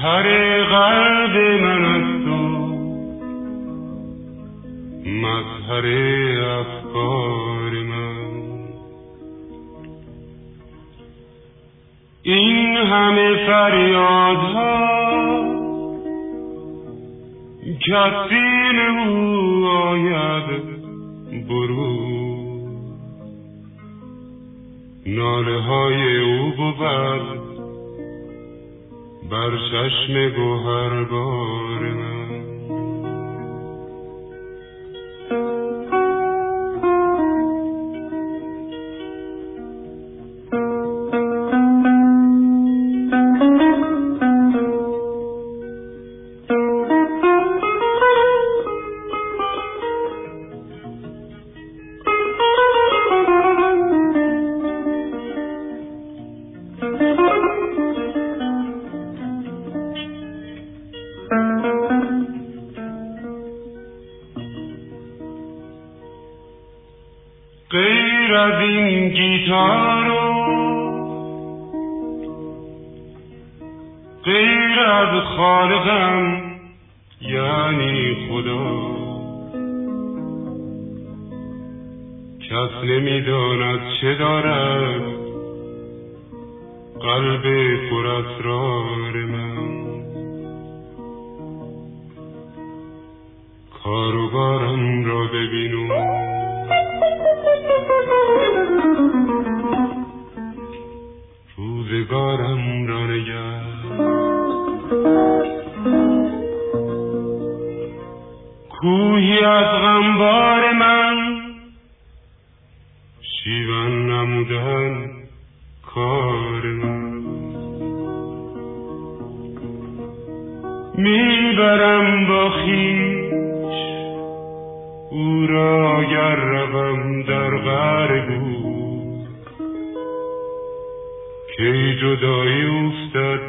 مظهر قلب من است و مظهر افکار من. این همه فریادها کسی او آید برو، ناله های او بود بر چشم گوهربار من. غیر از این گیتار و غیر از خالقم یعنی خدا، کس نمی‌داند چه دارد قلب پر اسرار من. کاروبارم را ببین و روزگارم را نگر، کوهی از غمبار من شیون نمودن کار من. میبرم با خویش او را اگر روم در غار گور، کی جدایی افتد